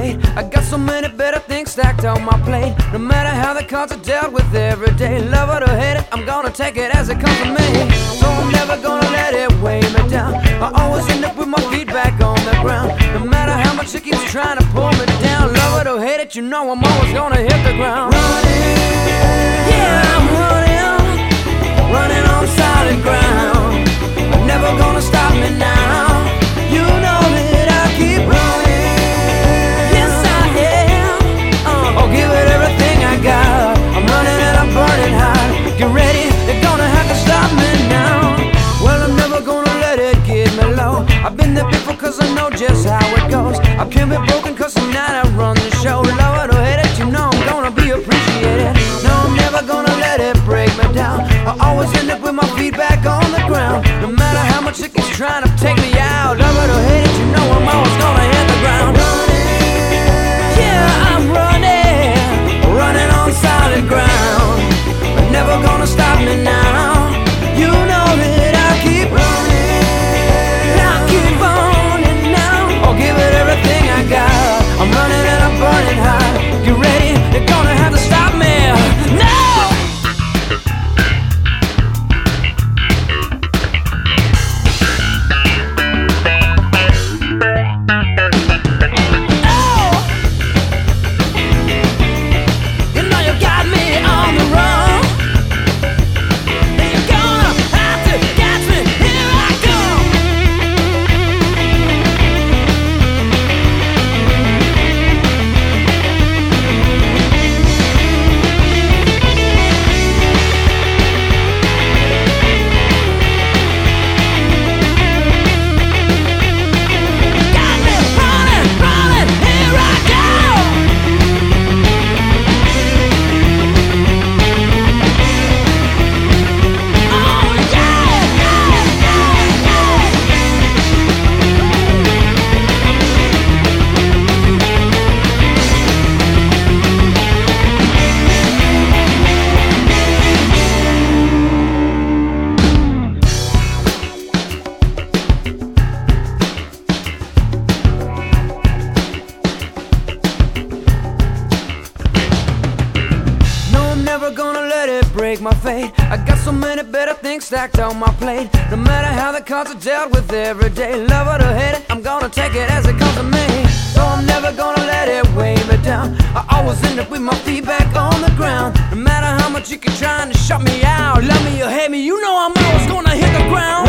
fate. I got so many better things stacked on my plate. No matter how the cards are dealt with every day, love it or hate it, I'm gonna take it as it comes to me. So I'm never gonna let it weigh me down. I always end up with my feet back on the ground. No matter how much it keeps trying to pull me down, love it or hate it, you know I'm always gonna hit the ground. Running, yeah, I'm running on solid ground. I'm never gonna stop me now. You know that I keep running. Yes, I am. I'll give it everything I got. I'm running and I'm burning hot. Get ready, they're gonna have to stop me now. Well, I'm never gonna let it get me low. I've been there before cause I know just how it goes. I can't be broken cause tonight I run the show. Love it or hate it, you know I'm gonna be appreciated. No, I'm never gonna let it break me down. I always end up with my feet back on the ground. No matter how much it keeps trying to take me out, love it or hate it, you know I'm always gonna hit the ground. Running, yeah, I'm running on solid ground. But never gonna stop me now. You know that I keep running. I keep running now. I'll give it everything I got. I'm running and I'm burning hot. You ready? They're gonna have to stop me. No! Break my fate. I got so many better things stacked on my plate. No matter how the cards are dealt with every day, love it or hate it, I'm gonna take it as it comes to me. So I'm never gonna let it weigh me down. I always end up with my feet back on the ground. No matter how much you keep trying to shut me out, love me or hate me, you know I'm always gonna hit the ground.